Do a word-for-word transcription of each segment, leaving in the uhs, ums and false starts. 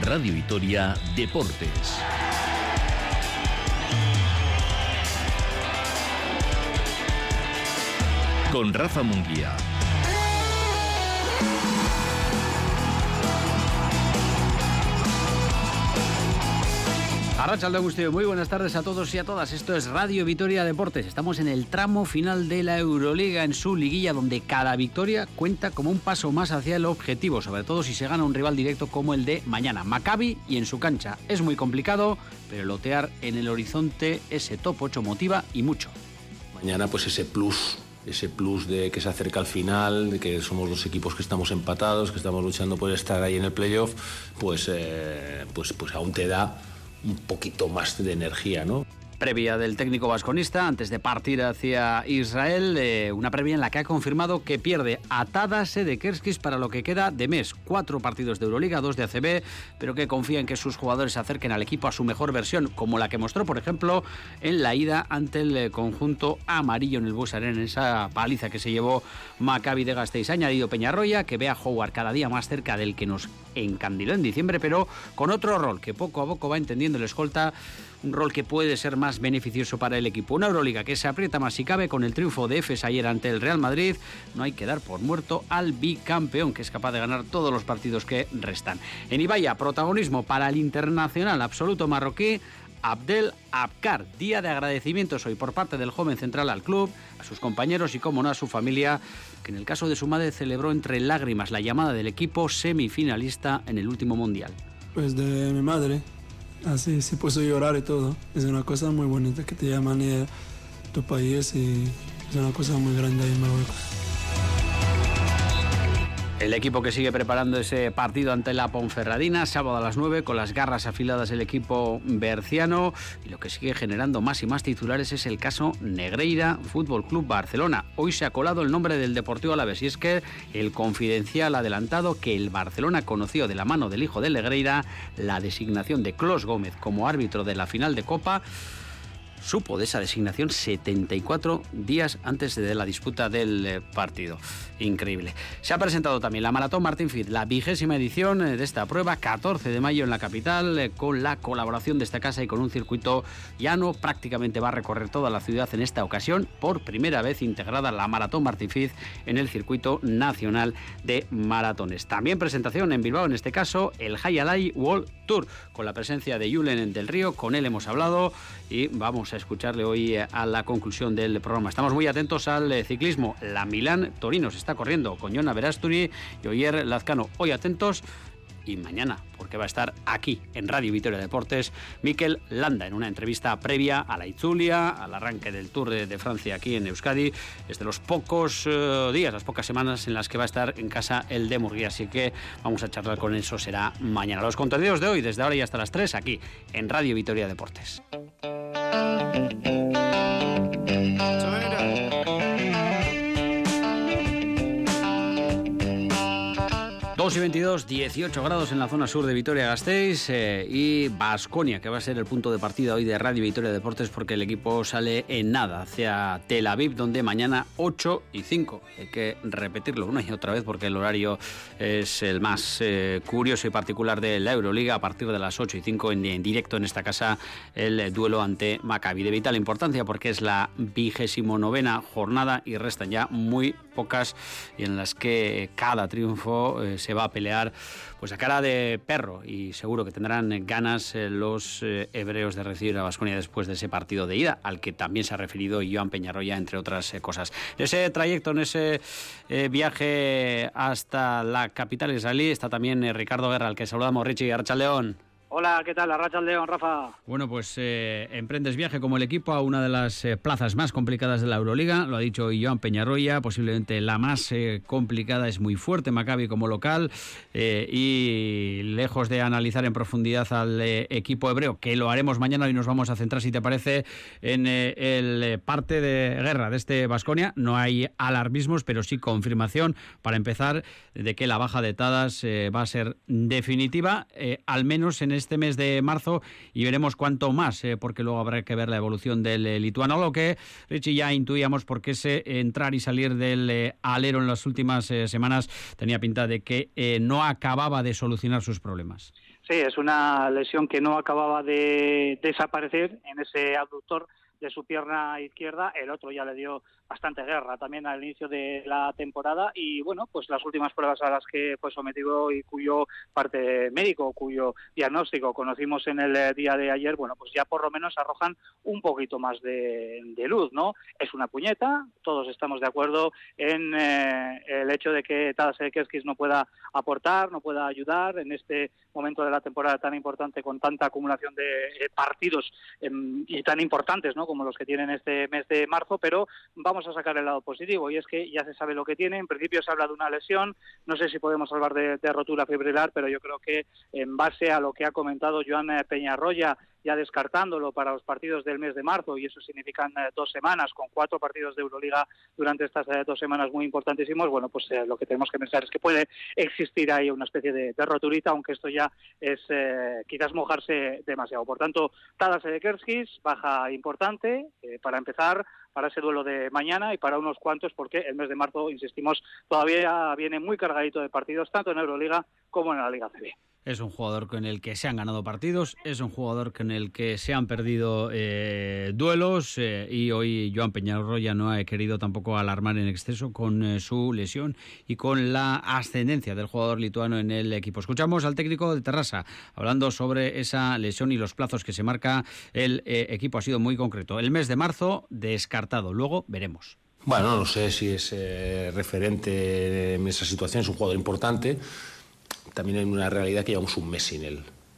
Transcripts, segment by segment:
Radio Vitoria Deportes. Con Rafa Munguía. Arratsalde Agustín, muy buenas tardes a todos y a todas. Esto es Radio Vitoria Deportes. Estamos en el tramo final de la Euroliga, en su liguilla, donde cada victoria cuenta como un paso más hacia el objetivo, sobre todo si se gana un rival directo como el de mañana, Maccabi, y en su cancha. Es muy complicado, pero lotear en el horizonte ese top ocho motiva y mucho. Mañana pues ese plus, ese plus de que se acerca al final, de que somos los equipos que estamos empatados, que estamos luchando por estar ahí en el playoff, pues, eh, pues, pues aún te da un poquito más de energía, ¿no? Previa del técnico vasconista antes de partir hacia Israel, eh, una previa en la que ha confirmado que pierde a Tadas Sedekerskis para lo que queda de mes. Cuatro partidos de Euroliga, dos de A C B, pero que confía en que sus jugadores se acerquen al equipo a su mejor versión, como la que mostró, por ejemplo, en la ida ante el conjunto amarillo en el Bues Arena, en esa paliza que se llevó Maccabi de Gasteiz. Ha añadido Peñarroya, que ve a Howard cada día más cerca del que nos encandiló en diciembre, pero con otro rol que poco a poco va entendiendo el escolta, un rol que puede ser más beneficioso para el equipo. Una Euroliga que se aprieta más si cabe con el triunfo de Efes ayer ante el Real Madrid. No hay que dar por muerto al bicampeón, que es capaz de ganar todos los partidos que restan. En Ibaya, protagonismo para el internacional absoluto marroquí Abdel Abkar. Día de agradecimientos hoy por parte del joven central al club, a sus compañeros y, como no, a su familia, que en el caso de su madre celebró entre lágrimas la llamada del equipo semifinalista en el último mundial. Pues de mi madre. Así, sí puedo llorar y todo. Es una cosa muy bonita que te llaman a tu país y es una cosa muy grande ahí en Marruecos. El equipo que sigue preparando ese partido ante la Ponferradina, sábado a las nueve, con las garras afiladas el equipo berciano, y lo que sigue generando más y más titulares es el caso Negreira Fútbol Club Barcelona. Hoy se ha colado el nombre del Deportivo Alavés, y es que el Confidencial ha adelantado que el Barcelona conoció de la mano del hijo de Negreira la designación de Clos Gómez como árbitro de la final de Copa. Supo de esa designación setenta y cuatro días antes de la disputa del partido. Increíble. Se ha presentado también la Maratón Martín Fid, la vigésima edición de esta prueba, catorce de mayo en la capital, con la colaboración de esta casa y con un circuito llano. Prácticamente va a recorrer toda la ciudad en esta ocasión, por primera vez integrada la Maratón Martín Fid en el circuito nacional de maratones. También presentación en Bilbao, en este caso, el Hayalay World Tour, con la presencia de Julen del Río. Con él hemos hablado y vamos a escucharle hoy a la conclusión del programa. Estamos muy atentos al ciclismo. La Milán-Torino se está corriendo con Jona Verasturi y Oyer Lazcano. Hoy atentos, y mañana, porque va a estar aquí en Radio Vitoria Deportes, Mikel Landa, en una entrevista previa a la Itzulia, al arranque del Tour de, de Francia aquí en Euskadi. Es de los pocos uh, días, las pocas semanas en las que va a estar en casa el de Murguía, así que vamos a charlar con eso, será mañana. Los contenidos de hoy, desde ahora y hasta las tres, aquí en Radio Vitoria Deportes. dos y veintidós, dieciocho grados en la zona sur de Vitoria-Gasteiz, eh, y Baskonia, que va a ser el punto de partida hoy de Radio Vitoria Deportes, porque el equipo sale en nada hacia Tel Aviv, donde mañana ocho y cinco. Hay que repetirlo una y otra vez porque el horario es el más eh, curioso y particular de la Euroliga. A partir de las ocho y cinco en, en directo en esta casa, el duelo ante Maccabi. De vital importancia porque es la vigésimo novena jornada y restan ya muy pocas, y en las que cada triunfo eh, se va a pelear pues a cara de perro, y seguro que tendrán ganas eh, los eh, hebreos de recibir a Baskonia después de ese partido de ida, al que también se ha referido Joan Peñarroya, entre otras eh, cosas. En ese trayecto, en ese eh, viaje hasta la capital israelí, está también eh, Ricardo Guerra, al que saludamos. Richie, arratsaldeon. Hola, ¿qué tal? Arratsaldeon, Rafa. Bueno, pues eh, emprendes viaje como el equipo a una de las eh, plazas más complicadas de la Euroliga. Lo ha dicho Joan Peñarroya, posiblemente la más eh, complicada. Es muy fuerte Maccabi como local, eh, y lejos de analizar en profundidad al eh, equipo hebreo, que lo haremos mañana, hoy nos vamos a centrar, si te parece, en eh, el eh, parte de guerra de este Baskonia. No hay alarmismos, pero sí confirmación, para empezar, de que la baja de Tadas eh, va a ser definitiva, eh, al menos en este mes de marzo, y veremos cuánto más, eh, porque luego habrá que ver la evolución del eh, lituano, lo que, Richie, ya intuíamos, porque ese entrar y salir del eh, alero en las últimas eh, semanas tenía pinta de que eh, no acababa de solucionar sus problemas. Sí, es una lesión que no acababa de desaparecer en ese abductor de su pierna izquierda. El otro ya le dio bastante guerra también al inicio de la temporada y bueno, pues las últimas pruebas a las que fue sometido y cuyo parte médico, cuyo diagnóstico conocimos en el día de ayer, bueno, pues ya por lo menos arrojan un poquito más de, de luz, ¿no? Es una puñeta, todos estamos de acuerdo en eh, el hecho de que Tadas Sedekerskis no pueda aportar, no pueda ayudar en este momento de la temporada tan importante con tanta acumulación de eh, partidos eh, y tan importantes, ¿no?, como los que tienen este mes de marzo, pero vamos a sacar el lado positivo y es que ya se sabe lo que tiene. En principio se habla de una lesión, no sé si podemos hablar de, de rotura fibrilar, pero yo creo que en base a lo que ha comentado Joan Peñarroya, ya descartándolo para los partidos del mes de marzo, y eso significan eh, dos semanas, con cuatro partidos de Euroliga durante estas eh, dos semanas muy importantísimos, bueno, pues eh, lo que tenemos que pensar es que puede existir ahí una especie de, de roturita, aunque esto ya es eh, quizás mojarse demasiado. Por tanto, Tadas Sedekerskis, baja importante, eh, para empezar, para ese duelo de mañana y para unos cuantos, porque el mes de marzo, insistimos, todavía viene muy cargadito de partidos, tanto en Euroliga como en la Liga C B. Es un jugador con el que se han ganado partidos, es un jugador con el que se han perdido eh, duelos eh, y hoy Joan Peñarroya no ha querido tampoco alarmar en exceso con eh, su lesión y con la ascendencia del jugador lituano en el equipo. Escuchamos al técnico de Terrassa hablando sobre esa lesión y los plazos que se marca el eh, equipo. Ha sido muy concreto. El mes de marzo descartado, luego veremos. Bueno, no sé si es eh, referente en esa situación, es un jugador importante. También hay una realidad que llevamos un mes sin él,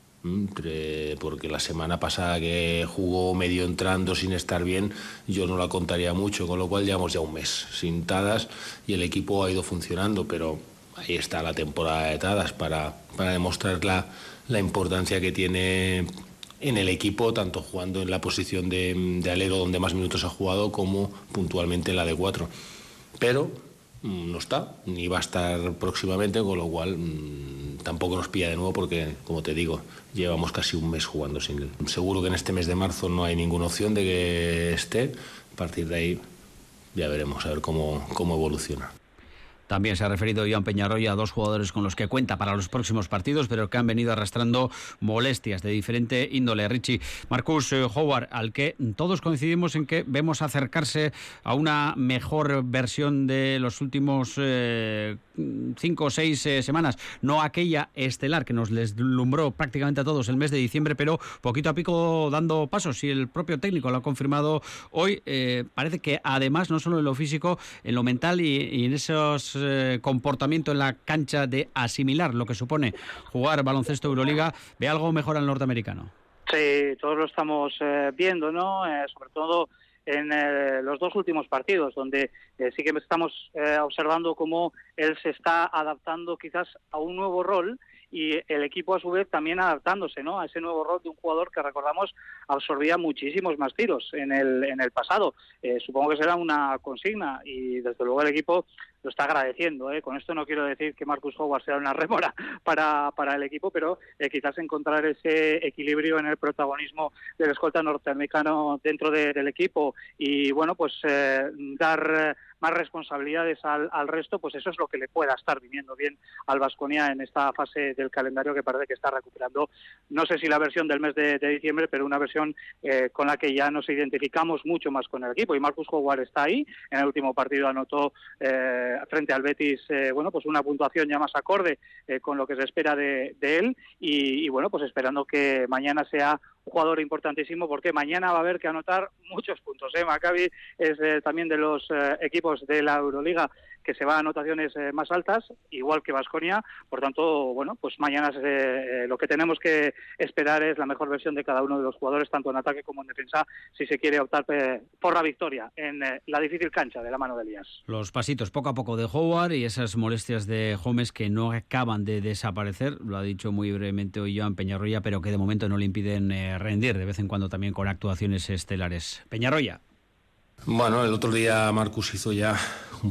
porque la semana pasada que jugó medio entrando sin estar bien, yo no la contaría mucho, con lo cual llevamos ya un mes sin Tadas y el equipo ha ido funcionando, pero ahí está la temporada de Tadas para, para demostrar la, la importancia que tiene en el equipo, tanto jugando en la posición de, de alero donde más minutos ha jugado como puntualmente en la de cuatro. Pero no está, ni va a estar próximamente, con lo cual mmm, tampoco nos pilla de nuevo porque, como te digo, llevamos casi un mes jugando sin él. Seguro que en este mes de marzo no hay ninguna opción de que esté. A partir de ahí ya veremos a ver cómo, cómo evoluciona. También se ha referido Joan Peñarroya a dos jugadores con los que cuenta para los próximos partidos, pero que han venido arrastrando molestias de diferente índole. Richie, Marcus Howard, al que todos coincidimos en que vemos acercarse a una mejor versión de los últimos eh, cinco o seis eh, semanas, no aquella estelar que nos deslumbró prácticamente a todos el mes de diciembre, pero poquito a poco dando pasos, y el propio técnico lo ha confirmado hoy. Eh, parece que además, no solo en lo físico, en lo mental y, y en esos Eh, comportamiento en la cancha de asimilar lo que supone jugar baloncesto Euroliga, ve algo mejor al norteamericano. Sí, todos lo estamos eh, viendo, ¿no? Eh, sobre todo en eh, los dos últimos partidos, donde eh, sí que estamos eh, observando cómo él se está adaptando quizás a un nuevo rol, y el equipo a su vez también adaptándose, ¿no?, a ese nuevo rol de un jugador que, recordamos, absorbía muchísimos más tiros en el en el pasado. Eh, supongo que será una consigna y desde luego el equipo lo está agradeciendo, ¿eh? Con esto no quiero decir que Marcus Howard sea una rémora para, para el equipo, pero eh, quizás encontrar ese equilibrio en el protagonismo del escolta norteamericano dentro de, del equipo y, bueno, pues eh, dar eh, más responsabilidades al, al resto, pues eso es lo que le pueda estar viniendo bien al Baskonia en esta fase del calendario que parece que está recuperando. No sé si la versión del mes de, de diciembre, pero una versión eh, con la que ya nos identificamos mucho más con el equipo, y Marcus Howard está ahí. En el último partido anotó eh, frente al Betis, eh, bueno, pues una puntuación ya más acorde eh, con lo que se espera de, de él, y, y bueno, pues esperando que mañana sea un jugador importantísimo, porque mañana va a haber que anotar muchos puntos, ¿eh? Maccabi es eh, también de los eh, equipos de la Euroliga que se va a anotaciones eh, más altas, igual que Baskonia. Por tanto, bueno, pues mañana eh, lo que tenemos que esperar es la mejor versión de cada uno de los jugadores, tanto en ataque como en defensa, si se quiere optar eh, por la victoria en eh, la difícil cancha de la mano de Elías. Los pasitos poco a poco de Howard y esas molestias de Holmes que no acaban de desaparecer, lo ha dicho muy brevemente hoy Joan Peñarroya, pero que de momento no le impiden eh, rendir de vez en cuando también con actuaciones estelares. Peñarroya. Bueno, el otro día Marcus hizo ya un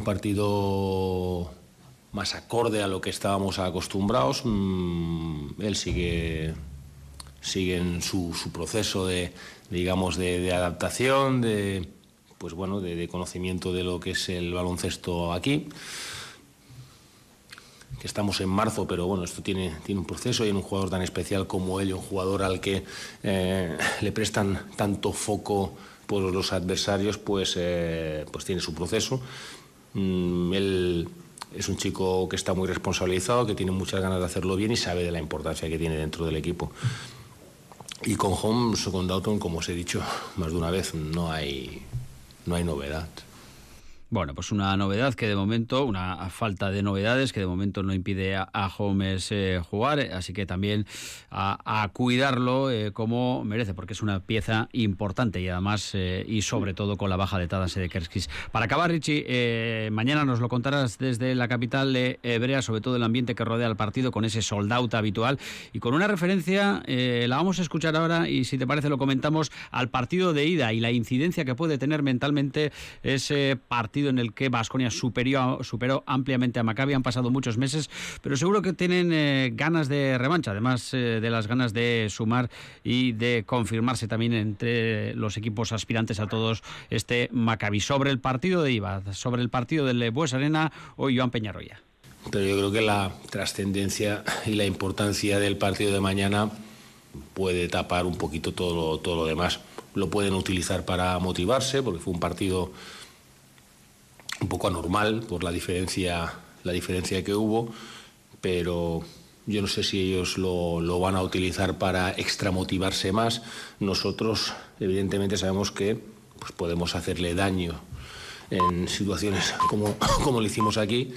partido más acorde a lo que estábamos acostumbrados. Mm, él sigue, sigue en su, su proceso de, digamos, de, de adaptación, de, pues bueno, de, de conocimiento de lo que es el baloncesto aquí. que estamos en marzo, pero bueno, esto tiene, tiene un proceso, y en un jugador tan especial como él, un jugador al que eh, le prestan tanto foco por los adversarios, pues, eh, pues tiene su proceso. Mm, él es un chico que está muy responsabilizado, que tiene muchas ganas de hacerlo bien y sabe de la importancia que tiene dentro del equipo. Y con Holmes o con Doughton, como os he dicho más de una vez, no hay, no hay novedad. Bueno, pues una novedad que de momento, una falta de novedades que de momento no impide a, a Holmes eh, jugar, así que también a, a cuidarlo eh, como merece, porque es una pieza importante y además, eh, y sobre todo con la baja de Tadas Sedekerskis. Para acabar, Richie, eh, mañana nos lo contarás desde la capital eh, hebrea, sobre todo el ambiente que rodea al partido, con ese sold out habitual y con una referencia, eh, la vamos a escuchar ahora y si te parece lo comentamos, al partido de ida y la incidencia que puede tener mentalmente ese partido en el que Baskonia superó, superó ampliamente a Maccabi. Han pasado muchos meses, pero seguro que tienen eh, ganas de revancha, además eh, de las ganas de sumar y de confirmarse también entre los equipos aspirantes a todos este Maccabi. Sobre el partido de Iba, sobre el partido del Bues Arena, hoy Joan Peñarroya. Pero yo creo que la trascendencia y la importancia del partido de mañana puede tapar un poquito todo lo, todo lo demás. Lo pueden utilizar para motivarse, porque fue un partido un poco anormal por la diferencia, la diferencia que hubo, pero yo no sé si ellos lo, lo van a utilizar para extramotivarse más. Nosotros, evidentemente, sabemos que pues, podemos hacerle daño en situaciones como, como lo hicimos aquí,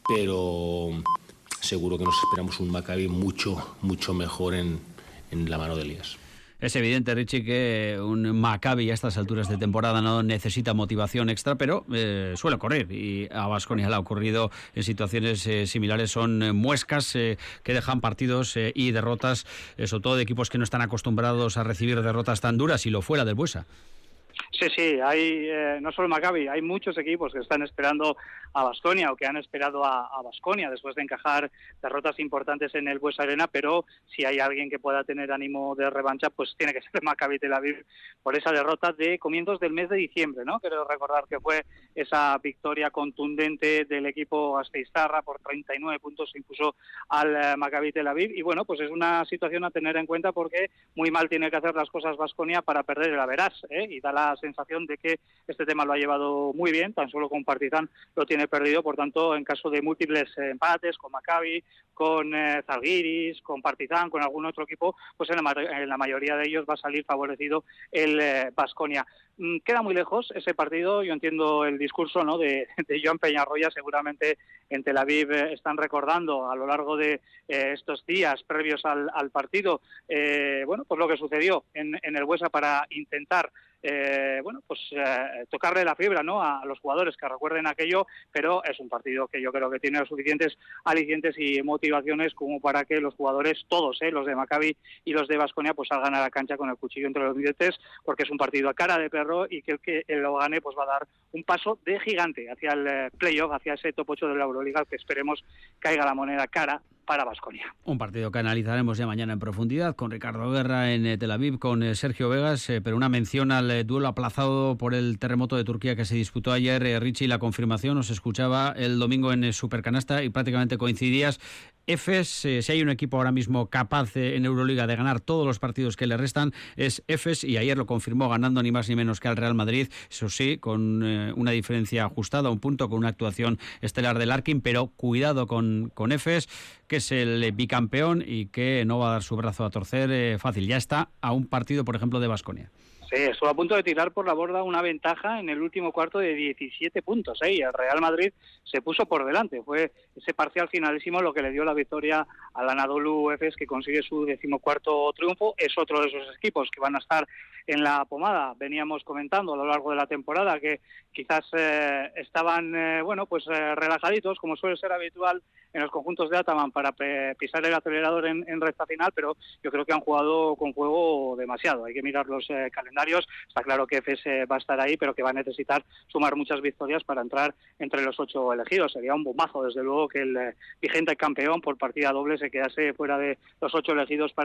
pero seguro que nos esperamos un Maccabi mucho, mucho mejor en, en la mano de Elías. Es evidente, Richie, que un Maccabi a estas alturas de temporada no necesita motivación extra, pero eh, suele ocurrir, y a Baskonia le ha ocurrido en situaciones eh, similares. Son eh, muescas eh, que dejan partidos eh, y derrotas, eh, sobre todo de equipos que no están acostumbrados a recibir derrotas tan duras, y lo fuera del Buesa. Sí, sí, hay eh, no solo Maccabi, hay muchos equipos que están esperando a Baskonia o que han esperado a Baskonia después de encajar derrotas importantes en el Bues Arena, pero si hay alguien que pueda tener ánimo de revancha, pues tiene que ser Maccabi Tel Aviv por esa derrota de comienzos del mes de diciembre, ¿no? Quiero recordar que fue esa victoria contundente del equipo gasteiztarra por treinta y nueve puntos, se impuso al eh, Maccabi Tel Aviv, y bueno, pues es una situación a tener en cuenta porque muy mal tiene que hacer las cosas Baskonia para perder el Averás, ¿eh? Y da la sensación de que este tema lo ha llevado muy bien, tan solo con Partizan lo tiene perdido. Por tanto, en caso de múltiples empates con Maccabi, con eh, Zalgiris, con Partizan, con algún otro equipo, pues en la, en la mayoría de ellos va a salir favorecido el Baskonia. Eh, mm, queda muy lejos ese partido. Yo entiendo el discurso, ¿no?, de, de Joan Peñarroya. Seguramente en Tel Aviv eh, están recordando a lo largo de eh, estos días previos al, al partido, eh, bueno, pues lo que sucedió en, en el Buesa para intentar Eh, bueno, pues eh, tocarle la fibra, ¿no?, a los jugadores que recuerden aquello, pero es un partido que yo creo que tiene los suficientes alicientes y motivaciones como para que los jugadores, todos, ¿eh?, los de Maccabi y los de Baskonia, pues salgan a la cancha con el cuchillo entre los dientes, porque es un partido a cara de perro y que el que lo gane pues va a dar un paso de gigante hacia el eh, playoff, hacia ese top ocho de la Euroliga, que esperemos caiga la moneda cara para Baskonia. Un partido que analizaremos ya mañana en profundidad con Ricardo Guerra en Tel Aviv, con eh, Sergio Vegas, eh, pero una mención al eh, duelo aplazado por el terremoto de Turquía que se disputó ayer. eh, Richie, la confirmación, os escuchaba el domingo en eh, Supercanasta y prácticamente coincidías. Efes, eh, si hay un equipo ahora mismo capaz eh, en Euroliga de ganar todos los partidos que le restan, es Efes, y ayer lo confirmó ganando ni más ni menos que al Real Madrid, eso sí, con eh, una diferencia ajustada, un punto, con una actuación estelar de Larkin, pero cuidado con, con Efes, que es el bicampeón y que no va a dar su brazo a torcer eh, fácil. Ya está a un partido, por ejemplo, de Baskonia. Sí, estuvo a punto de tirar por la borda una ventaja en el último cuarto de diecisiete puntos, ¿eh? Y el Real Madrid se puso por delante. Fue ese parcial finalísimo lo que le dio la victoria al Anadolu Efes, que consigue su decimocuarto triunfo. Es otro de esos equipos que van a estar en la pomada. Veníamos comentando a lo largo de la temporada que quizás eh, estaban eh, bueno, pues eh, relajaditos, como suele ser habitual en los conjuntos de Ataman, para pe- pisar el acelerador en, en recta final, pero yo creo que han jugado con juego demasiado. Hay que mirar los eh, calendarios. Está claro que Efes eh, va a estar ahí, pero que va a necesitar sumar muchas victorias para entrar entre los ocho elegidos. Sería un bombazo, desde luego, que el eh, vigente campeón por partida doble se quedase fuera de los ocho elegidos para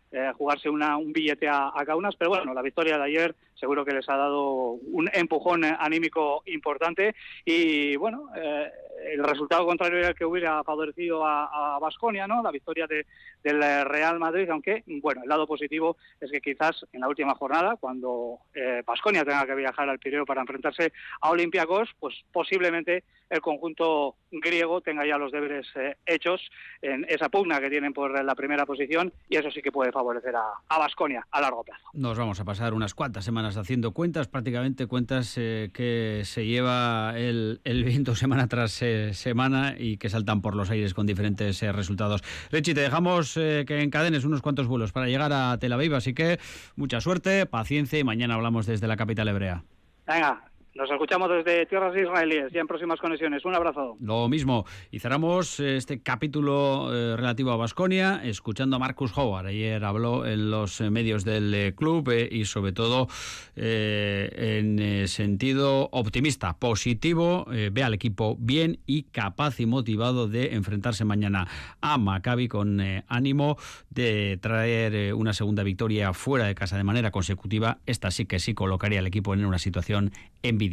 eh, jugarse una, un billete a, a Kaunas, pero bueno, la victoria de ayer seguro que les ha dado un empujón anímico importante y bueno, eh, el resultado contrario era el que hubiera favorecido a Baskonia, ¿no? La victoria de, del Real Madrid, aunque bueno, el lado positivo es que quizás en la última jornada, cuando Baskonia eh, tenga que viajar al Pireo para enfrentarse a Olympiacos, pues posiblemente el conjunto griego tenga ya los deberes eh, hechos en esa pugna que tienen por la primera posición y eso sí que puede favorecer a Baskonia a, a largo plazo. Nos vamos a pasar unas cuantas semanas haciendo cuentas, prácticamente cuentas eh, que se lleva el, el viento semana tras eh, semana y que saltan por los aires con diferentes eh, resultados. Richie, te dejamos eh, que encadenes unos cuantos vuelos para llegar a Tel Aviv, así que mucha suerte, paciencia y mañana hablamos desde la capital hebrea. Venga. Nos escuchamos desde tierras israelíes y en próximas conexiones. Un abrazo. Lo mismo. Y cerramos este capítulo eh, relativo a Baskonia escuchando a Marcus Howard. Ayer habló en los medios del eh, club eh, y sobre todo eh, en eh, sentido optimista, positivo. Eh, ve al equipo bien y capaz y motivado de enfrentarse mañana a Maccabi con eh, ánimo de traer eh, una segunda victoria fuera de casa de manera consecutiva. Esta sí que sí colocaría al equipo en una situación envidiable.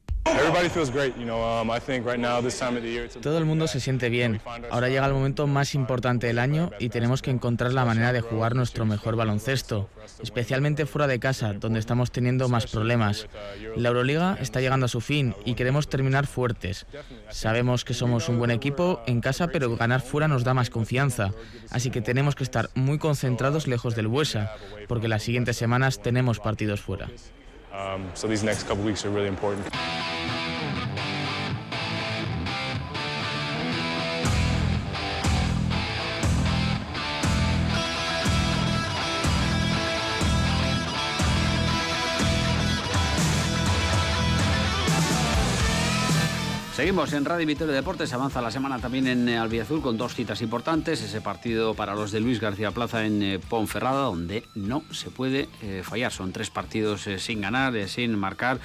Todo el mundo se siente bien. Ahora llega el momento más importante del año y tenemos que encontrar la manera de jugar nuestro mejor baloncesto, especialmente fuera de casa, donde estamos teniendo más problemas. La Euroliga está llegando a su fin y queremos terminar fuertes. Sabemos que somos un buen equipo en casa, pero ganar fuera nos da más confianza. Así que tenemos que estar muy concentrados lejos del Buesa, porque las siguientes semanas tenemos partidos fuera. Um, so these next couple weeks are really important. Seguimos en Radio Vitoria Deportes, avanza la semana también en Albiazul con dos citas importantes, ese partido para los de Luis García Plaza en eh, Ponferrada, donde no se puede eh, fallar, son tres partidos eh, sin ganar, eh, sin marcar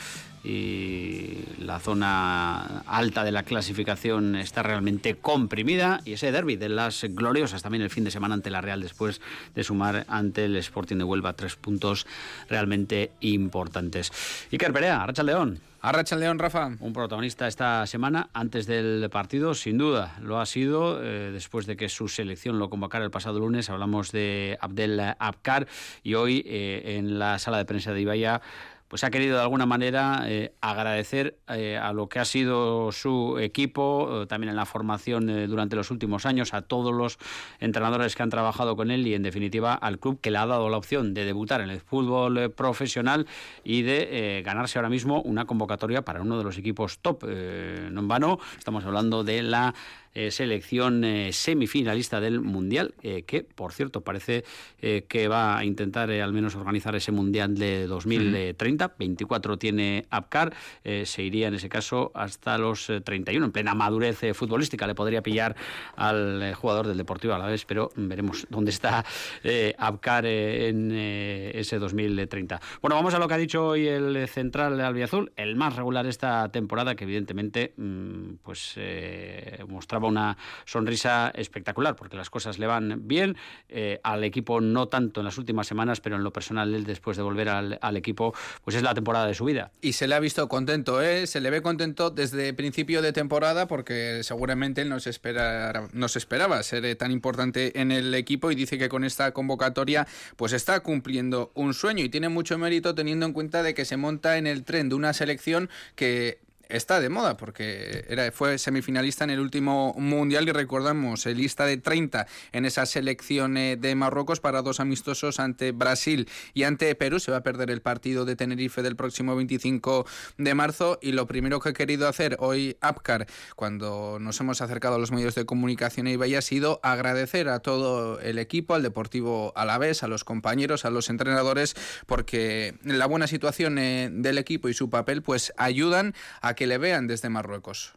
y la zona alta de la clasificación está realmente comprimida y ese derbi de las gloriosas también el fin de semana ante la Real después de sumar ante el Sporting de Huelva tres puntos realmente importantes. Iker Perea, Arratsaldeon. Arratsaldeon, Rafa. Un protagonista esta semana antes del partido, sin duda, lo ha sido eh, después de que su selección lo convocara el pasado lunes. Hablamos de Abdel Abkar y hoy eh, en la sala de prensa de Ibaya pues ha querido de alguna manera eh, agradecer eh, a lo que ha sido su equipo, eh, también en la formación eh, durante los últimos años, a todos los entrenadores que han trabajado con él y en definitiva al club que le ha dado la opción de debutar en el fútbol eh, profesional y de eh, ganarse ahora mismo una convocatoria para uno de los equipos top. Eh, no en vano, estamos hablando de la Eh, selección eh, semifinalista del Mundial, eh, que por cierto parece eh, que va a intentar eh, al menos organizar ese Mundial de dos mil treinta, uh-huh. veinticuatro tiene Abkar, eh, se iría en ese caso hasta los eh, treinta y uno, en plena madurez eh, futbolística, le podría pillar al eh, jugador del Deportivo Alavés, pero veremos dónde está eh, Abkar eh, en eh, ese dos mil treinta. Bueno, vamos a lo que ha dicho hoy el central albiazul, el más regular esta temporada, que evidentemente mmm, pues eh, mostraba una sonrisa espectacular porque las cosas le van bien, eh, al equipo no tanto en las últimas semanas, pero en lo personal él después de volver al, al equipo pues es la temporada de su vida. Y se le ha visto contento, ¿eh? Se le ve contento desde principio de temporada porque seguramente él no se, espera, no se esperaba ser tan importante en el equipo y dice que con esta convocatoria pues está cumpliendo un sueño y tiene mucho mérito teniendo en cuenta de que se monta en el tren de una selección que está de moda porque era, fue semifinalista en el último Mundial y recordamos, lista de treinta en esa selección de Marruecos para dos amistosos ante Brasil y ante Perú. Se va a perder el partido de Tenerife del próximo veinticinco de marzo y lo primero que ha querido hacer hoy Abkar cuando nos hemos acercado a los medios de comunicación y Ibaya ha sido agradecer a todo el equipo, al Deportivo Alavés, a los compañeros, a los entrenadores, porque la buena situación del equipo y su papel pues ayudan a que le vean desde Marruecos.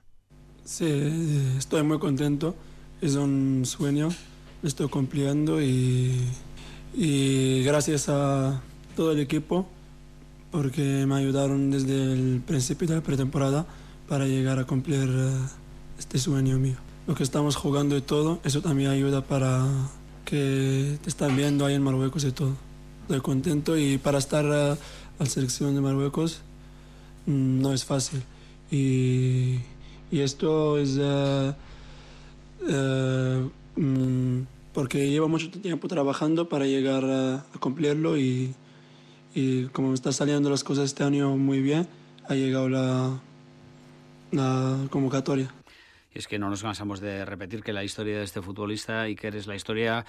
Sí, estoy muy contento. Es un sueño, lo estoy cumpliendo y, y gracias a todo el equipo porque me ayudaron desde el principio de la pretemporada para llegar a cumplir uh, este sueño mío. Lo que estamos jugando y todo, eso también ayuda para que te están viendo ahí en Marruecos y todo. Estoy contento y para estar a, a la selección de Marruecos mmm, no es fácil. Y, y esto es uh, uh, mmm, porque llevo mucho tiempo trabajando para llegar a, a cumplirlo y, y como me están saliendo las cosas este año muy bien, ha llegado la, la convocatoria. Y es que no nos cansamos de repetir que la historia de este futbolista, Iker, es la historia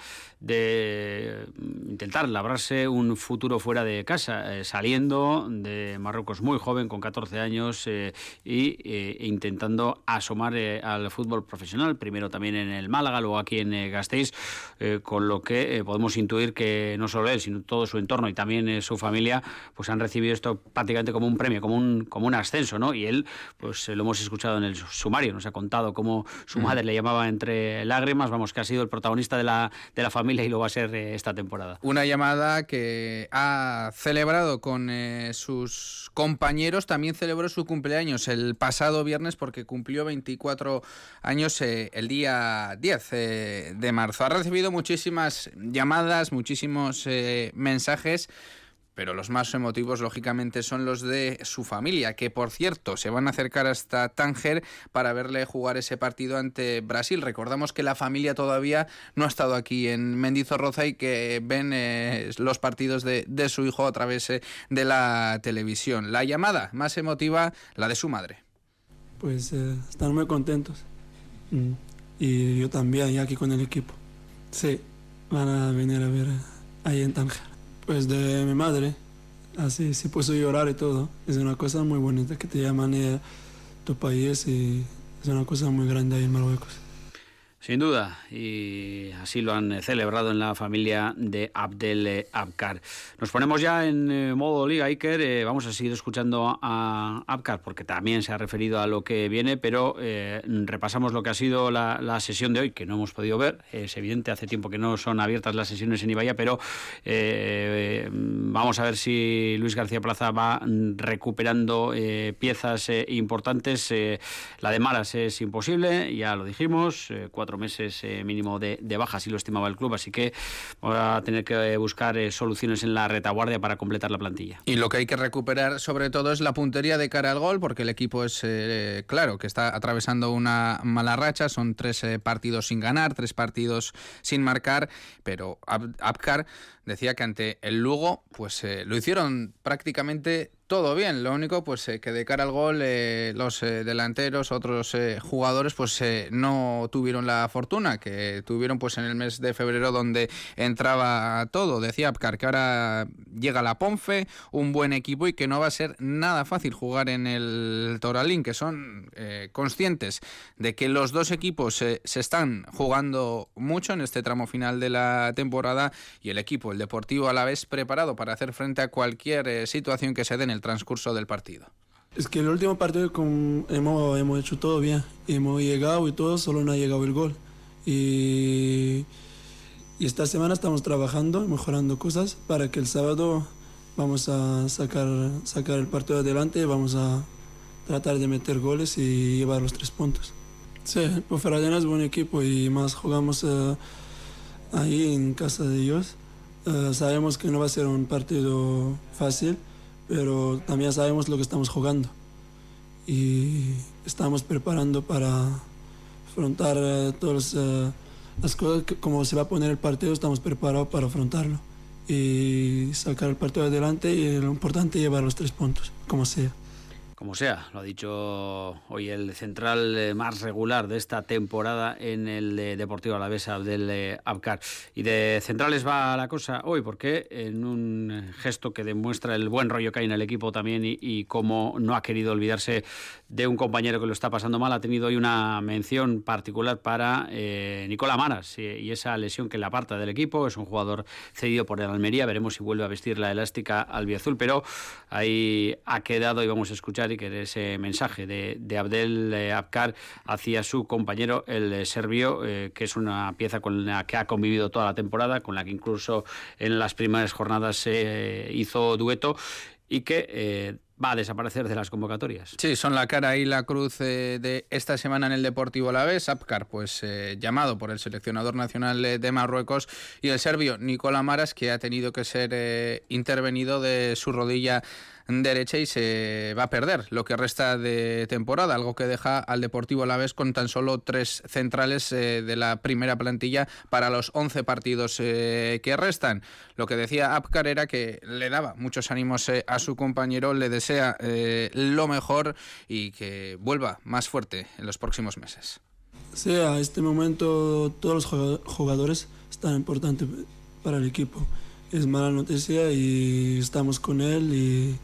de intentar labrarse un futuro fuera de casa, eh, saliendo de Marruecos muy joven, con catorce años, eh, y eh, intentando asomar eh, al fútbol profesional, primero también en el Málaga, luego aquí en eh, Gasteiz, eh, con lo que eh, podemos intuir que no solo él, sino todo su entorno y también eh, su familia, pues han recibido esto prácticamente como un premio, como un, como un ascenso, ¿no? Y él, pues eh, lo hemos escuchado en el sumario, nos ha contado cómo su madre mm. le llamaba entre lágrimas, vamos, que ha sido el protagonista de la, de la familia y lo va a ser eh, esta temporada. Una llamada que ha celebrado con eh, sus compañeros, también celebró su cumpleaños el pasado viernes porque cumplió veinticuatro años eh, el día diez eh, de marzo. Ha recibido muchísimas llamadas, muchísimos eh, mensajes, pero los más emotivos, lógicamente, son los de su familia, que, por cierto, se van a acercar hasta Tánger para verle jugar ese partido ante Brasil. Recordamos que la familia todavía no ha estado aquí en Mendizorroza y que ven eh, los partidos de, de su hijo a través eh, de la televisión. La llamada más emotiva, la de su madre. Pues eh, están muy contentos. Mm. Y yo también, y aquí con el equipo. Sí, van a venir a ver ahí en Tánger. Pues de mi madre, así sí puedo llorar y todo. Es una cosa muy bonita que te llaman a tu país y es una cosa muy grande ahí en Marruecos. Sin duda, y así lo han celebrado en la familia de Abdel Abkar. Nos ponemos ya en modo Liga, Iker. Eh, vamos a seguir escuchando a Abkar porque también se ha referido a lo que viene, pero eh, repasamos lo que ha sido la, la sesión de hoy, que no hemos podido ver. Es evidente, hace tiempo que no son abiertas las sesiones en Ibaya, pero eh, vamos a ver si Luis García Plaza va recuperando eh, piezas eh, importantes. Eh, la de Maras es imposible, ya lo dijimos, eh, cuatro meses eh, mínimo de, de baja, así lo estimaba el club, así que va a tener que buscar eh, soluciones en la retaguardia para completar la plantilla. Y lo que hay que recuperar sobre todo es la puntería de cara al gol, porque el equipo es eh, claro que está atravesando una mala racha, son tres eh, partidos sin ganar, tres partidos sin marcar, pero Ab- Abkar decía que ante el Lugo pues eh, lo hicieron prácticamente todo bien, lo único pues eh, que de cara al gol eh, los eh, delanteros, otros eh, jugadores pues eh, no tuvieron la fortuna que tuvieron pues en el mes de febrero donde entraba todo. Decía Abkar que ahora llega la Ponfe, un buen equipo y que no va a ser nada fácil jugar en el Toralín, que son eh, conscientes de que los dos equipos eh, se están jugando mucho en este tramo final de la temporada y el equipo, el Deportivo Alavés, preparado para hacer frente a cualquier eh, situación que se dé en el transcurso del partido. Es que el último partido con, hemos, hemos hecho todo bien, hemos llegado y todo, solo no ha llegado el gol. Y, y esta semana estamos trabajando, mejorando cosas para que el sábado vamos a sacar, sacar el partido adelante y vamos a tratar de meter goles y llevar los tres puntos. Sí, Ponferradina es buen equipo y más jugamos uh, ahí en casa de ellos. Uh, sabemos que no va a ser un partido fácil, pero también sabemos lo que estamos jugando y estamos preparando para afrontar uh, todas uh, las cosas, que, como se va a poner el partido, estamos preparados para afrontarlo y sacar el partido adelante y lo importante es llevar los tres puntos, como sea. Como sea, lo ha dicho hoy el central más regular de esta temporada en el Deportivo Alavés, Abdel Abkar. Y de centrales va la cosa hoy, porque en un gesto que demuestra el buen rollo que hay en el equipo también y, y cómo no ha querido olvidarse de un compañero que lo está pasando mal, ha tenido hoy una mención particular para eh, Nicolás Maras y, y esa lesión que le aparta del equipo. Es un jugador cedido por el Almería, veremos si vuelve a vestir la elástica albiazul, pero ahí ha quedado y vamos a escuchar y que ese mensaje de, de Abdel Abkar hacia su compañero el serbio, eh, que es una pieza con la que ha convivido toda la temporada, con la que incluso en las primeras jornadas eh, hizo dueto y que eh, va a desaparecer de las convocatorias. Sí, son la cara y la cruz eh, de esta semana en el Deportivo Alavés. Apkar, pues eh, llamado por el seleccionador nacional eh, de Marruecos, y el serbio Nikola Maras, que ha tenido que ser eh, intervenido de su rodilla derecha y se va a perder lo que resta de temporada, algo que deja al Deportivo Alavés con tan solo tres centrales eh, de la primera plantilla para los once partidos eh, que restan. Lo que decía Apkar era que le daba muchos ánimos eh, a su compañero, le desea eh, lo mejor y que vuelva más fuerte en los próximos meses. Sí, a este momento todos los jugadores están importantes para el equipo. Es mala noticia y estamos con él y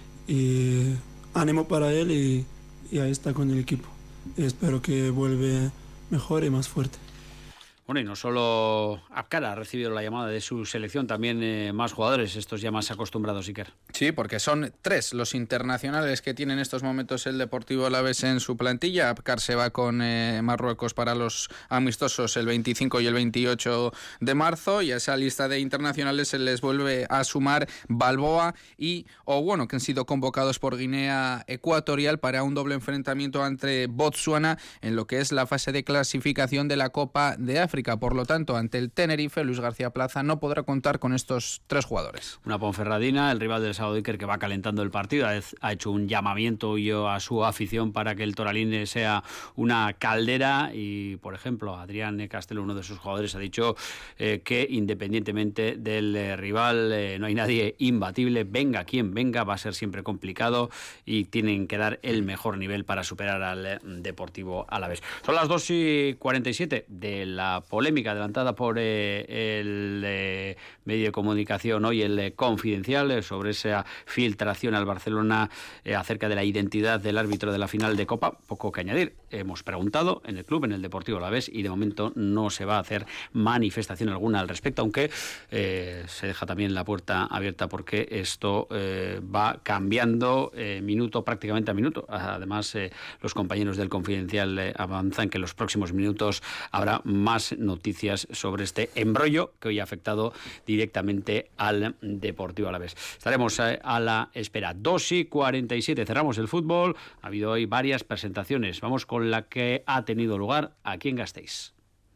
y ánimo para él y, y ahí está con el equipo. Y espero que vuelva mejor y más fuerte. Bueno, y no solo Apkar ha recibido la llamada de su selección, también eh, más jugadores, estos ya más acostumbrados, Iker. Sí, porque son tres los internacionales que tiene en estos momentos el Deportivo Alavés en su plantilla. Apkar se va con eh, Marruecos para los amistosos el veinticinco y el veintiocho de marzo, y a esa lista de internacionales se les vuelve a sumar Balboa y Owono, que han sido convocados por Guinea Ecuatorial para un doble enfrentamiento ante Botsuana en lo que es la fase de clasificación de la Copa de África. Por lo tanto, ante el Tenerife, Luis García Plaza no podrá contar con estos tres jugadores. Una Ponferradina, el rival del sábado, Iker, que va calentando el partido, ha hecho un llamamiento a su afición para que el Toralín sea una caldera y, por ejemplo, Adrián Castelo, uno de sus jugadores, ha dicho eh, que independientemente del eh, rival eh, no hay nadie imbatible, venga quien venga, va a ser siempre complicado y tienen que dar el mejor nivel para superar al eh, Deportivo Alavés. Son las dos y cuarenta y siete de la polémica adelantada por eh, el eh, medio de comunicación hoy, el eh, Confidencial, eh, sobre esa filtración al Barcelona eh, acerca de la identidad del árbitro de la final de Copa. Poco que añadir. Hemos preguntado en el club, en el Deportivo Alavés, y de momento no se va a hacer manifestación alguna al respecto, aunque eh, se deja también la puerta abierta porque esto eh, va cambiando eh, minuto prácticamente a minuto. Además, eh, los compañeros del Confidencial eh, avanzan que en los próximos minutos habrá más noticias sobre este embrollo que hoy ha afectado directamente al Deportivo Alavés. Estaremos a, a la espera. dos y cuarenta y siete, cerramos el fútbol. Ha habido hoy varias presentaciones. Vamos con la que ha tenido lugar aquí en Gasteiz.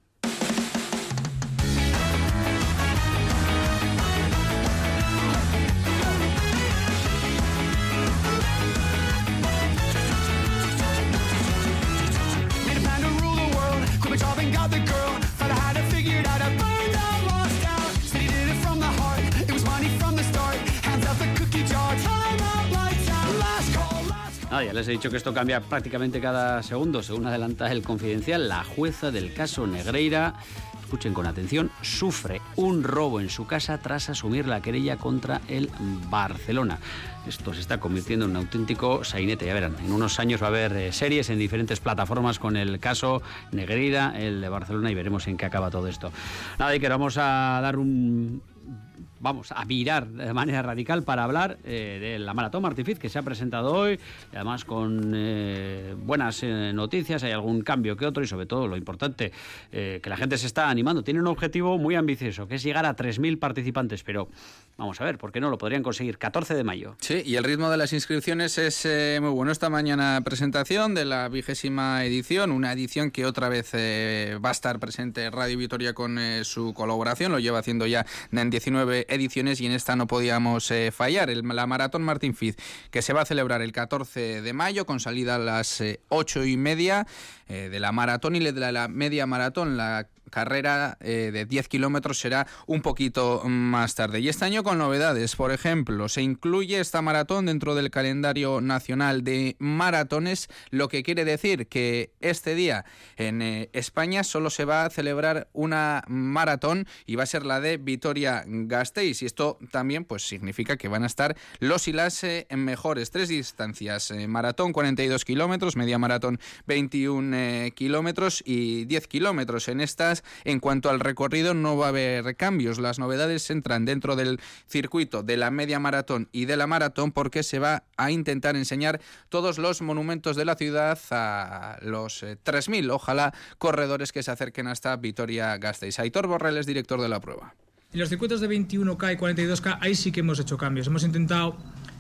Ah, ya les he dicho que esto cambia prácticamente cada segundo, según adelanta el Confidencial. La jueza del caso Negreira, escuchen con atención, sufre un robo en su casa tras asumir la querella contra el Barcelona. Esto se está convirtiendo en un auténtico sainete, ya verán. En unos años va a haber eh, series en diferentes plataformas con el caso Negreira, el de Barcelona, y veremos en qué acaba todo esto. Nada, y que vamos a dar un... Vamos a virar de manera radical para hablar eh, de la Maratón Martín Fiz, que se ha presentado hoy, y además con eh, buenas eh, noticias. Hay algún cambio que otro y, sobre todo, lo importante, eh, que la gente se está animando. Tiene un objetivo muy ambicioso, que es llegar a tres mil participantes, pero vamos a ver, ¿por qué no? Lo podrían conseguir. catorce de mayo. Sí, y el ritmo de las inscripciones es eh, muy bueno. Esta mañana presentación de la vigésima edición, una edición que otra vez eh, va a estar presente Radio Vitoria con eh, su colaboración. Lo lleva haciendo ya en diecinueve ediciones y en esta no podíamos eh, fallar. El, la Maratón Martín Fiz, que se va a celebrar el catorce de mayo con salida a las eh, ocho y media eh, de la maratón y de la, la media maratón. La carrera eh, de diez kilómetros será un poquito más tarde. Y este año con novedades. Por ejemplo, se incluye esta maratón dentro del calendario nacional de maratones, lo que quiere decir que este día en eh, España solo se va a celebrar una maratón y va a ser la de Vitoria-Gasteiz. Y esto también pues significa que van a estar los y las eh, en mejores tres distancias. Eh, maratón cuarenta y dos kilómetros, media maratón veintiún eh, kilómetros y diez kilómetros. En estas, en cuanto al recorrido, no va a haber cambios. Las novedades entran dentro del circuito de la media maratón y de la maratón, porque se va a intentar enseñar todos los monumentos de la ciudad a los eh, tres mil, ojalá, corredores que se acerquen hasta Vitoria-Gasteiz. Aitor Borrell es director de la prueba. En los circuitos de veintiuno K y cuarenta y dos K, ahí sí que hemos hecho cambios. Hemos intentado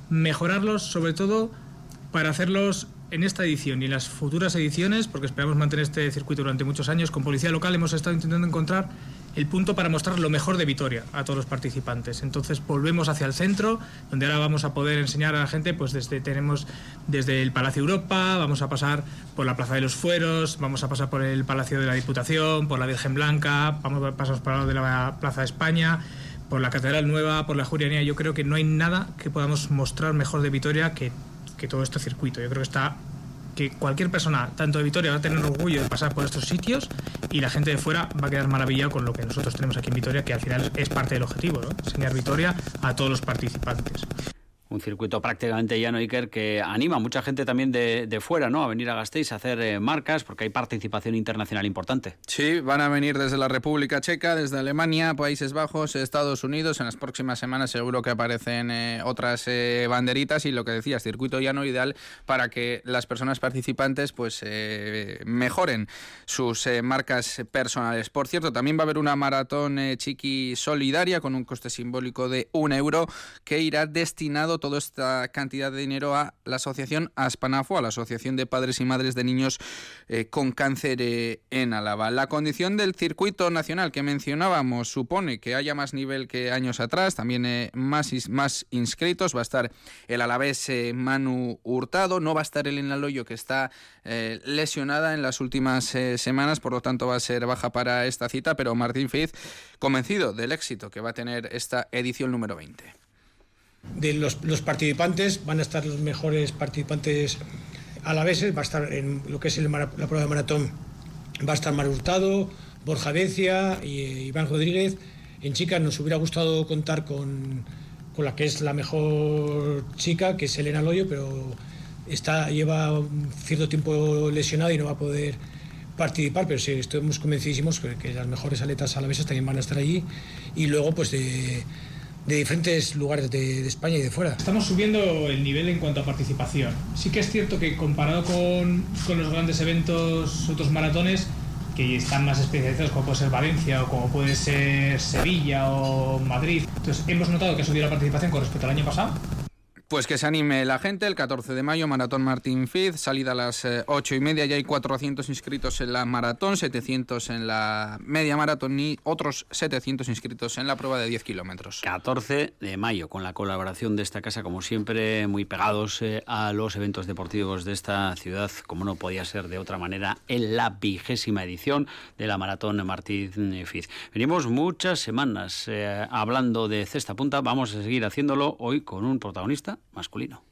mejorarlos sobre todo para hacerlos en esta edición y en las futuras ediciones, porque esperamos mantener este circuito durante muchos años. Con Policía Local hemos estado intentando encontrar el punto para mostrar lo mejor de Vitoria a todos los participantes. Entonces volvemos hacia el centro, donde ahora vamos a poder enseñar a la gente, pues desde tenemos desde el Palacio Europa, vamos a pasar por la Plaza de los Fueros, vamos a pasar por el Palacio de la Diputación, por la Virgen Blanca, vamos a pasar por el lado de la Plaza de España, por la Catedral Nueva, por la Julianía. Yo creo que no hay nada que podamos mostrar mejor de Vitoria que, que todo este circuito. Yo creo que está que cualquier persona, tanto de Vitoria, va a tener orgullo de pasar por estos sitios, y la gente de fuera va a quedar maravillado con lo que nosotros tenemos aquí en Vitoria, que al final es parte del objetivo, ¿no? Enseñar Vitoria a todos los participantes. Un circuito prácticamente llano, Iker, que anima a mucha gente también de, de fuera, ¿no?, a venir a Gasteiz a hacer eh, marcas, porque hay participación internacional importante. Sí, van a venir desde la República Checa, desde Alemania, Países Bajos, Estados Unidos. En las próximas semanas seguro que aparecen eh, otras eh, banderitas, y lo que decías, circuito llano ideal para que las personas participantes pues eh, mejoren sus eh, marcas personales. Por cierto, también va a haber una maratón eh, chiqui solidaria con un coste simbólico de un euro que irá destinado toda esta cantidad de dinero a la asociación Aspanafo, a la Asociación de Padres y Madres de Niños eh, con Cáncer eh, en Álava. La condición del circuito nacional que mencionábamos supone que haya más nivel que años atrás, también eh, más, más inscritos. Va a estar el alavés eh, Manu Hurtado, no va a estar el Enaloyo, que está eh, lesionada en las últimas eh, semanas, por lo tanto va a ser baja para esta cita, pero Martín Fiz convencido del éxito que va a tener esta edición número veinte. De los, los participantes van a estar los mejores participantes alaveses. Va a estar en lo que es el, la prueba de maratón, va a estar Mar Hurtado, Borja Becia y eh, Iván Rodríguez. En chicas nos hubiera gustado contar con, con la que es la mejor chica, que es Elena Loyo, pero está, lleva un cierto tiempo lesionada y no va a poder participar, pero sí, estamos convencidísimos que, que las mejores atletas alavesas también van a estar allí. Y luego pues de de diferentes lugares de, de España y de fuera. Estamos subiendo el nivel en cuanto a participación. Sí que es cierto que comparado con, con los grandes eventos, otros maratones que están más especializados, como puede ser Valencia o como puede ser Sevilla o Madrid, entonces hemos notado que ha subido la participación con respecto al año pasado. Pues que se anime la gente. El catorce de mayo, Maratón Martín Fiz, salida a las eh, ocho y media. Ya hay cuatrocientos inscritos en la maratón, setecientos en la media maratón y otros setecientos inscritos en la prueba de diez kilómetros. catorce de mayo, con la colaboración de esta casa, como siempre, muy pegados eh, a los eventos deportivos de esta ciudad, como no podía ser de otra manera, en la vigésima edición de la Maratón Martín Fiz. Venimos muchas semanas eh, hablando de cesta punta. Vamos a seguir haciéndolo hoy con un protagonista masculino.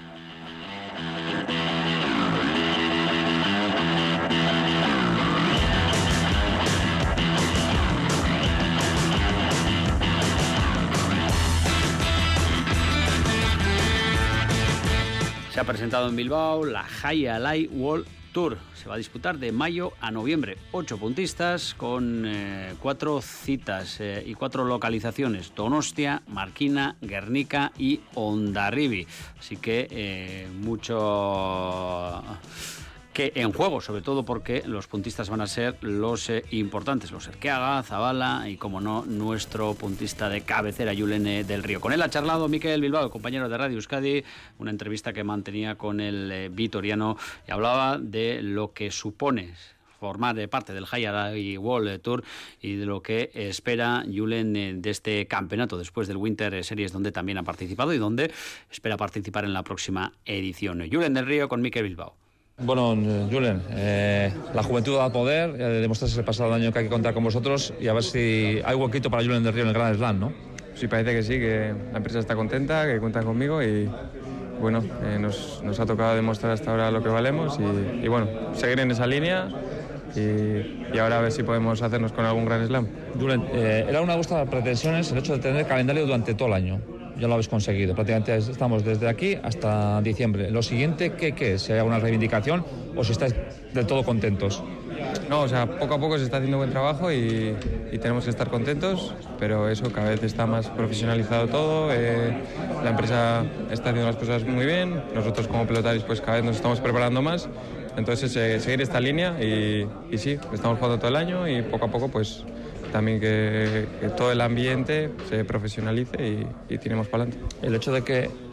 Se ha presentado en Bilbao la Jai Alai World Tour. Se va a disputar de mayo a noviembre. Ocho puntistas con eh, cuatro citas eh, y cuatro localizaciones: Donostia, Markina, Guernica y Hondarribia. Así que eh, mucho que en juego, sobre todo porque los puntistas van a ser los eh, importantes, los Erqueaga, Zabala y, como no, nuestro puntista de cabecera, Julen eh, del Río. Con él ha charlado Mikel Bilbao, compañero de Radio Euskadi, una entrevista que mantenía con el eh, vitoriano, y hablaba de lo que supone formar parte del Jai Alai World Tour y de lo que espera Julen de este campeonato después del Winter Series, donde también ha participado y donde espera participar en la próxima edición. Julen del Río con Mikel Bilbao. Bueno, Julen, eh, la juventud da poder, ya demostraste el pasado año que hay que contar con vosotros y a ver si hay huequito para Julen del Río en el Grand Slam, ¿no? Sí, parece que sí, que la empresa está contenta, que cuenta conmigo y bueno, eh, nos, nos ha tocado demostrar hasta ahora lo que valemos y, y bueno, seguir en esa línea y, y ahora a ver si podemos hacernos con algún Grand Slam. Julen, eh, era una de vuestras pretensiones el hecho de tener calendario durante todo el año. Ya lo habéis conseguido, prácticamente estamos desde aquí hasta diciembre. ¿Lo siguiente qué, qué es? ¿Si hay alguna reivindicación o si estáis del todo contentos? No, o sea, poco a poco se está haciendo buen trabajo y, y tenemos que estar contentos, pero eso, cada vez está más profesionalizado todo, eh, la empresa está haciendo las cosas muy bien, nosotros como pelotarios pues cada vez nos estamos preparando más, entonces eh, seguir esta línea y, y sí, estamos jugando todo el año y poco a poco pues también que, que todo el ambiente se profesionalice y, y tiremos para adelante. El hecho de que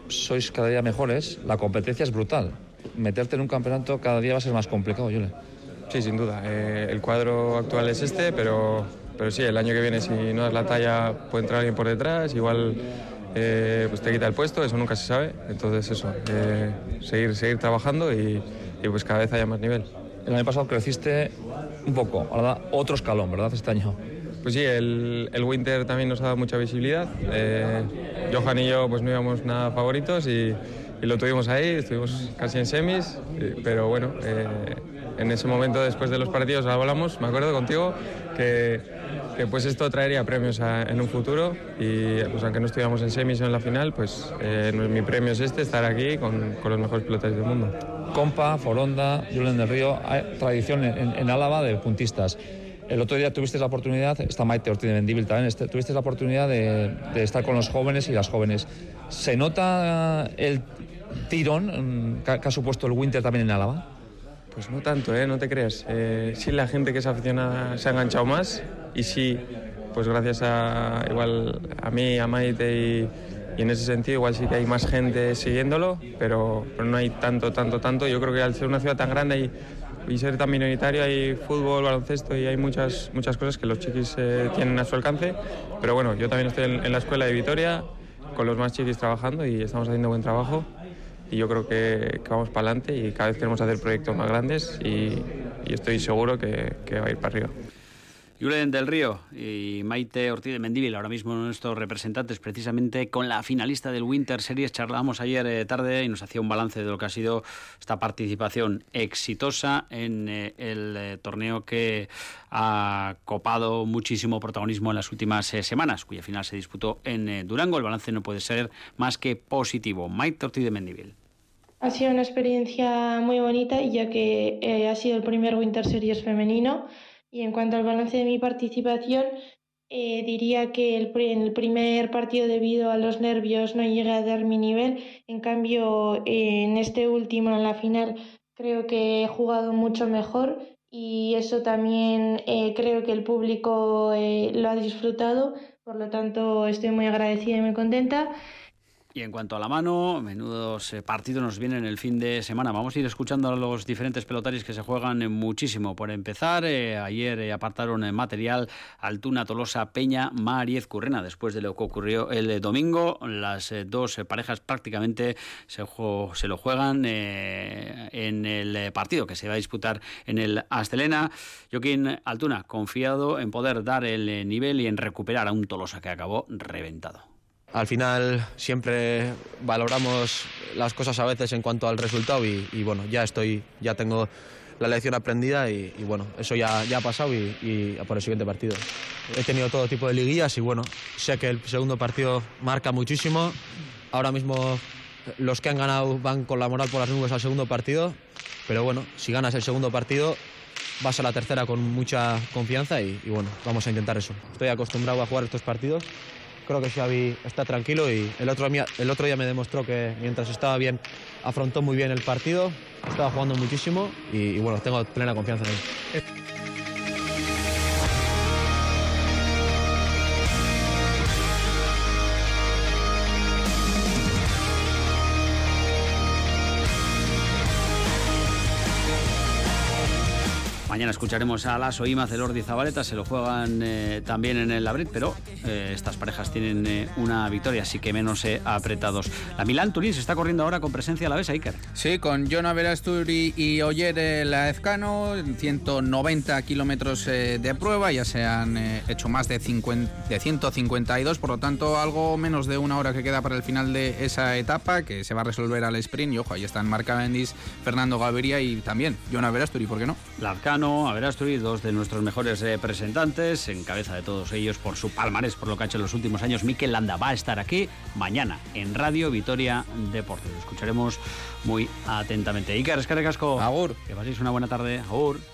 sois cada día mejores, la competencia es brutal. Meterte en un campeonato cada día va a ser más complicado, Julen. Sí, sin duda. Eh, el cuadro actual es este, pero, pero sí, el año que viene, si no das la talla, puede entrar alguien por detrás, igual eh, pues te quita el puesto, eso nunca se sabe. Entonces eso, eh, seguir, seguir trabajando y, y pues cada vez haya más nivel. El año pasado creciste un poco, ahora otro escalón, ¿verdad? Este año. Pues sí, el, el Winter también nos ha dado mucha visibilidad. Eh, Johan y yo pues no íbamos nada favoritos y, y lo tuvimos ahí, estuvimos casi en semis, pero bueno, eh, en ese momento después de los partidos hablamos, me acuerdo contigo, que, que pues esto traería premios a, en un futuro y pues aunque no estuviéramos en semis o en la final, pues eh, mi premio es este, estar aquí con, con los mejores pilotos del mundo. Compa, Foronda, Julen del Río, hay tradición en, en Álava de puntistas. El otro día tuviste la oportunidad, está Maite Ortiz de Mendívil también, este, tuviste la oportunidad de, de estar con los jóvenes y las jóvenes. ¿Se nota el tirón que, que ha supuesto el Winter también en Álava? Pues no tanto, ¿eh? No te creas. Eh, sí, la gente que es aficionada se ha enganchado más y sí, pues gracias a igual a mí, a Maite y, y en ese sentido igual sí que hay más gente siguiéndolo, pero, pero no hay tanto, tanto, tanto. Yo creo que al ser una ciudad tan grande y, y ser tan minoritario hay fútbol, baloncesto y hay muchas, muchas cosas que los chiquis eh, tienen a su alcance, pero bueno, yo también estoy en, en la escuela de Vitoria con los más chiquis trabajando y estamos haciendo buen trabajo. Y yo creo que, que vamos para adelante y cada vez queremos hacer proyectos más grandes y, y estoy seguro que, que va a ir para arriba. Julen del Río y Maite Ortiz de Mendívil, ahora mismo nuestros representantes, precisamente con la finalista del Winter Series. Charlábamos ayer eh, tarde y nos hacía un balance de lo que ha sido esta participación exitosa en eh, el eh, torneo que ha copado muchísimo protagonismo en las últimas eh, semanas, cuya final se disputó en eh, Durango. El balance no puede ser más que positivo. Maite Ortiz de Mendívil. Ha sido una experiencia muy bonita, ya que eh, ha sido el primer Winter Series femenino. Y en cuanto al balance de mi participación, eh, diría que el, en el primer partido, debido a los nervios, no llegué a dar mi nivel. En cambio, eh, en este último, en la final, creo que he jugado mucho mejor y eso también eh, creo que el público eh, lo ha disfrutado. Por lo tanto, estoy muy agradecida y muy contenta. Y en cuanto a la mano, menudos partidos nos vienen el fin de semana. Vamos a ir escuchando a los diferentes pelotaris que se juegan muchísimo. Por empezar, eh, ayer eh, apartaron eh, material Altuna, Tolosa, Peña, Mariez, Currena. Después de lo que ocurrió el eh, domingo, las eh, dos eh, parejas prácticamente se, jo- se lo juegan eh, en el eh, partido que se va a disputar en el Astelena. Joaquín Altuna, confiado en poder dar el eh, nivel y en recuperar a un Tolosa que acabó reventado. Al final siempre valoramos las cosas a veces en cuanto al resultado y, y bueno, ya estoy, ya tengo la lección aprendida y, y bueno, eso ya, ya ha pasado y, y por el siguiente partido. He tenido todo tipo de liguillas y bueno, sé que el segundo partido marca muchísimo. Ahora mismo los que han ganado van con la moral por las nubes al segundo partido, pero bueno, si ganas el segundo partido vas a la tercera con mucha confianza y, y bueno, vamos a intentar eso. Estoy acostumbrado a jugar estos partidos. Creo que Xavi está tranquilo y el otro, el otro día me demostró que mientras estaba bien afrontó muy bien el partido, estaba jugando muchísimo y, y bueno, tengo plena confianza en él. Mañana escucharemos a Lasso, Imaz, Elordi y Zabaleta. Se lo juegan eh, también en el Labrit, pero eh, estas parejas tienen eh, una victoria, así que menos eh, apretados. La Milán-Turín se está corriendo ahora con presencia a la vez, Iker. Sí, con Jona Verasturi y Oyer Laezcano, ciento noventa kilómetros eh, de prueba. Ya se han eh, hecho más de, cincuenta, de ciento cincuenta y dos, por lo tanto, algo menos de una hora que queda para el final de esa etapa, que se va a resolver al sprint. Y ojo, ahí están Marc Cavendish, Fernando Gaviria y también Jona Verasturi, ¿por qué no? Lazcano, a Verasturi, dos de nuestros mejores representantes, en cabeza de todos ellos por su palmarés, por lo que ha hecho en los últimos años. Mikel Landa va a estar aquí mañana en Radio Vitoria Deportes. Lo escucharemos muy atentamente. Iker, eskerrik asko. Agur. Que paséis una buena tarde. Agur.